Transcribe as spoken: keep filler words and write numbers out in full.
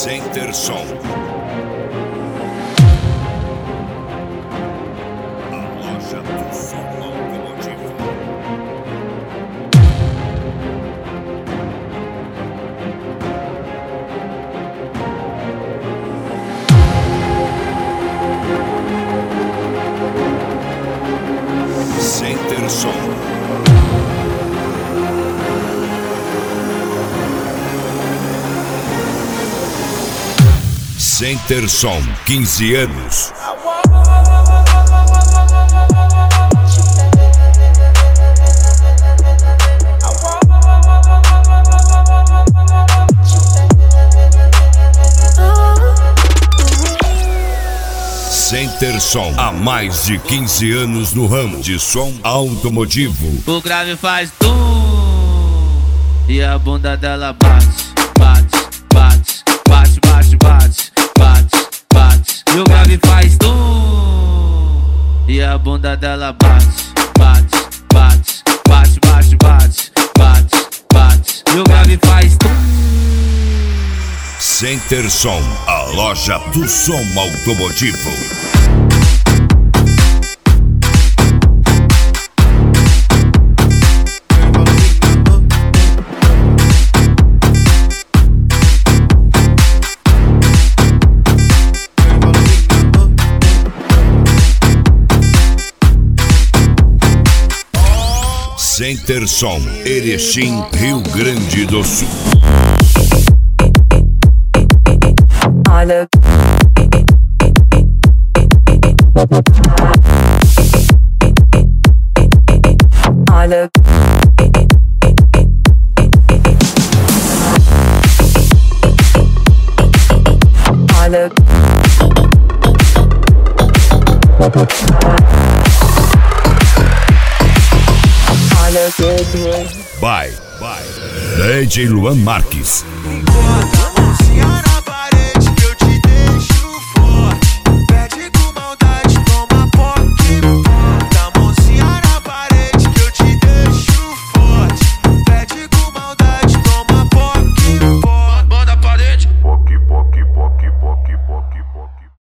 Center Som. A loja do som automotivo. Center Som. Center Som, quinze anos. Center Som, há mais de quinze anos no ramo de som automotivo. O grave faz tum e a bunda dela bate, bate, bate, bate, bate, bate, bate, bate. E o grave faz tum e a bunda dela bate, bate, bate, bate, bate, bate, bate, bate. E o grave faz tum. Center Som, a loja do som automotivo. Center Som, Erechim, Rio Grande do Sul. Olha. Olha. Olha. Bye, bye. D J Luan Marques. Enquanto